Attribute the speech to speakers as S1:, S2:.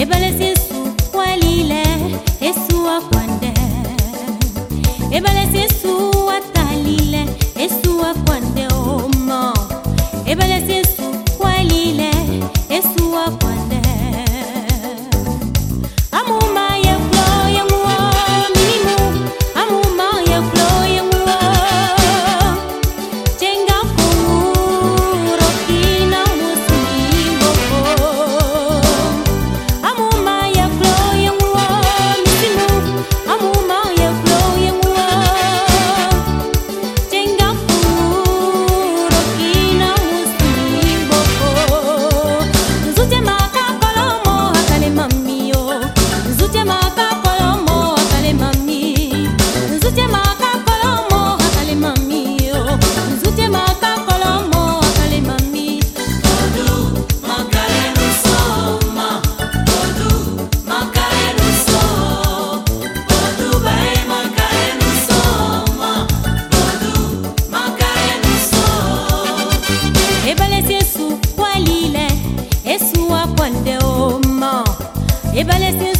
S1: Ebalesinsu walile Esu akwande Ebalesinsu watalile Esu akwande oma Ebalesinsu walile Esu akwande Amuma ye flow ye mwa minimu Amuma ye flow ye mwa Jenga kuro kina musimbo Amuma ye flow ye mwa minimu Amuma ye flow ye mwa Jenga kuro kina musimbo Nzute maka kolomo akale mami yo Nzute maka kolomo akale mami Nzute maka kolomo akale mami yo Nzute maka kolomo akale mami
S2: Odu makarenu soma, odu makarenu so, odu bae makarenu soma, odu makarenu so.
S1: Ebalesinsu walile Esu akwande oma Ebalesinsu